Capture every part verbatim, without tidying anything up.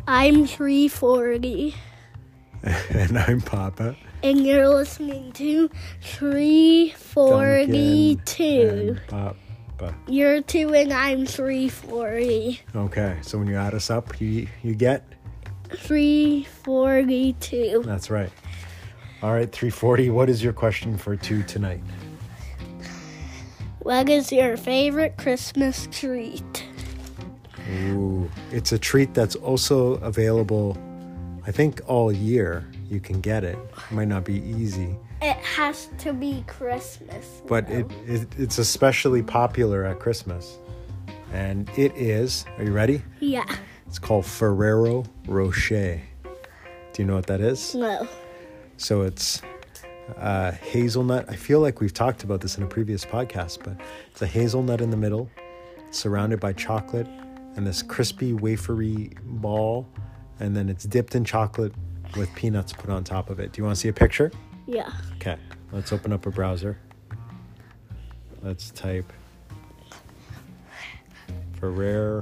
I'm three forty. And I'm Papa. And you're listening to three forty-two. And Papa. You're two and I'm three forty. Okay, so when you add us up, you you get? three forty-two. That's right. All right, three forty, what is your question for two tonight? What is your favorite Christmas treat? Ooh, it's a treat that's also available, I think, all year. You can get it. It might not be easy. It has to be Christmas. But it, it it's especially popular at Christmas. And it is, are you ready? Yeah. It's called Ferrero Rocher. Do you know what that is? No. So it's uh, hazelnut. I feel like we've talked about this in a previous podcast, but it's a hazelnut in the middle, surrounded by chocolate, and this crispy wafery ball, and then it's dipped in chocolate with peanuts put on top of it. Do you want to see a picture? Yeah. Okay, let's open up a browser. Let's type Ferrero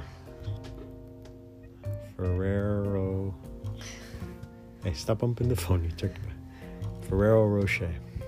Ferrero. Hey, stop bumping the phone. You took it. Ferrero Rocher.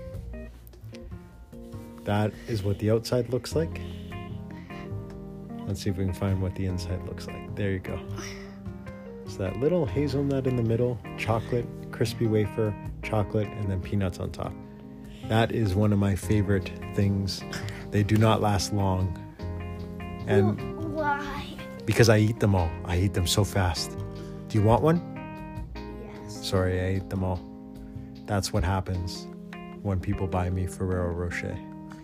That is what the outside looks like. Let's see if we can find what the inside looks like. There you go. So that little hazelnut in the middle, chocolate, crispy wafer, chocolate, and then peanuts on top. That is one of my favorite things. They do not last long. And why? Because I eat them all. I eat them so fast. Do you want one? Yes. Sorry, I ate them all. That's what happens when people buy me Ferrero Rocher.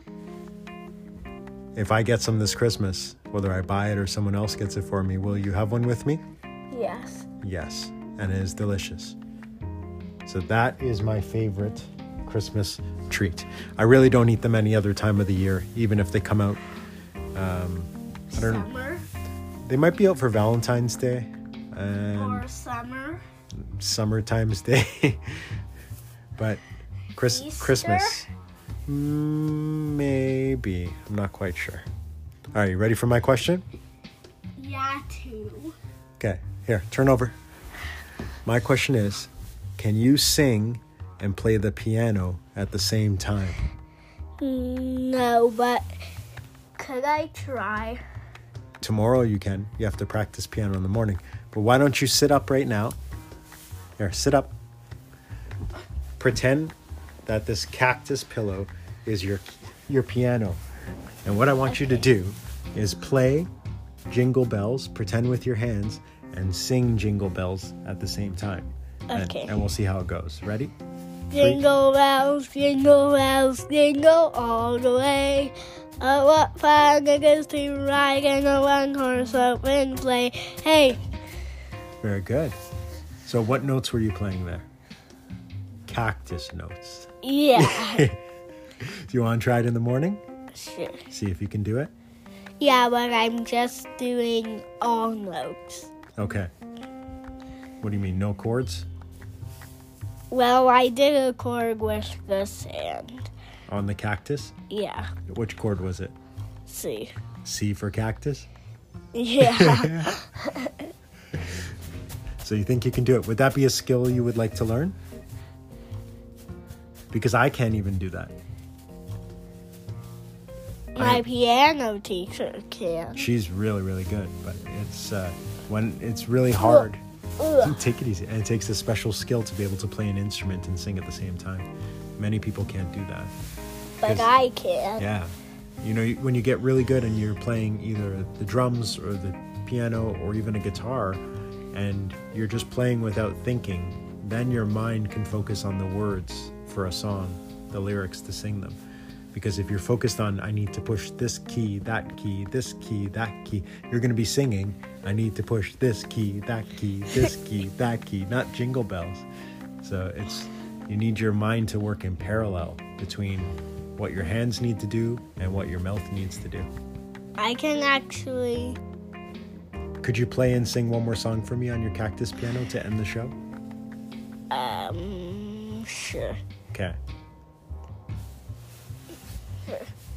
If I get some this Christmas, whether I buy it or someone else gets it for me, will you have one with me? Yes. Yes, and it is delicious. So that is my favorite Christmas treat. I really don't eat them any other time of the year, even if they come out. Um, I don't know. Summer. They might be out for Valentine's Day and Or summer. Summertime's Day. But Chris- Easter? Christmas, mm, maybe. I'm not quite sure. All right, you ready for my question? Yeah, too. Okay, here, turn over. My question is, can you sing and play the piano at the same time? No, but could I try? Tomorrow you can. You have to practice piano in the morning. But why don't you sit up right now? Here, sit up. Pretend that this cactus pillow is your your piano. And what I want you to do is play Jingle Bells, pretend with your hands, and sing Jingle Bells at the same time. Okay. And, and we'll see how it goes. Ready? Jingle bells, jingle bells, jingle all the way. Oh, what fun it is to ride in a one-horse open sleigh. Hey. Very good. So what notes were you playing there? Cactus notes. Yeah. Do you want to try it in the morning? Sure. See if you can do it? Yeah, but I'm just doing all notes. Okay. What do you mean, no chords? Well, I did a chord with the sand. On the cactus? Yeah. Which chord was it? C. C for cactus? Yeah. So you think you can do it? Would that be a skill you would like to learn? Because I can't even do that. My I, piano teacher can. she's really, really good, but it's uh, when it's really hard. Ugh. Take it easy. And it takes a special skill to be able to play an instrument and sing at the same time. Many people can't do that. But I can. Yeah. You know, when you get really good and you're playing either the drums or the piano or even a guitar, and you're just playing without thinking, then your mind can focus on the words for a song, the lyrics to sing them. Because if you're focused on, I need to push this key, that key, this key, that key, you're going to be singing, I need to push this key, that key, this key, that key, not Jingle Bells. So it's, you need your mind to work in parallel between what your hands need to do and what your mouth needs to do. I can actually... Could you play and sing one more song for me on your cactus piano to end the show? Um, sure. Okay.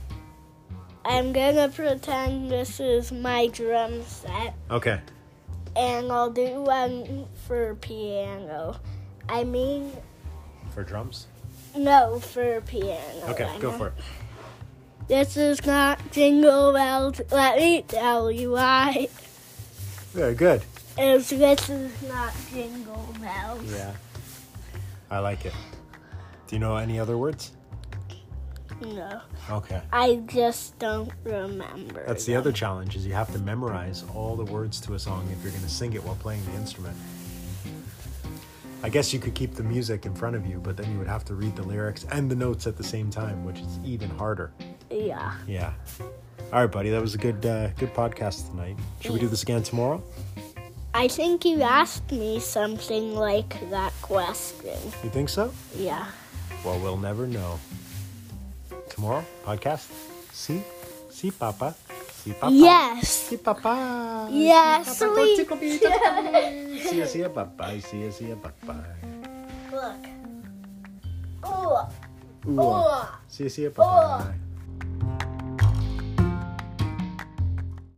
I'm gonna pretend this is my drum set. Okay. and I'll do one for piano. I mean, For drums? no, for piano. Okay, I go know. for it. This is not Jingle Bells, let me tell you why. Very good. It's, this is not Jingle Bells. Yeah. I like it. Do you know any other words? No, Okay. I just don't remember. That's the them. other challenge, is you have to memorize all the words to a song if you're going to sing it while playing the instrument. I guess you could keep the music in front of you, but then you would have to read the lyrics and the notes at the same time, which is even harder. Yeah. Yeah. All right, buddy. That was a good uh, good podcast tonight. Should we do this again tomorrow? I think you asked me something like that question. You think so? Yeah. Well, we'll never know. Tomorrow, podcast? See? See, Papa? See, Papa? Yes. See, Papa? Yes, See, Papa? we- Go tickle me, tickle me. See ya, see ya, bye-bye. See ya, see ya, bye-bye. Look. Oh. Ooh. Oh. See ya, see ya, bye-bye.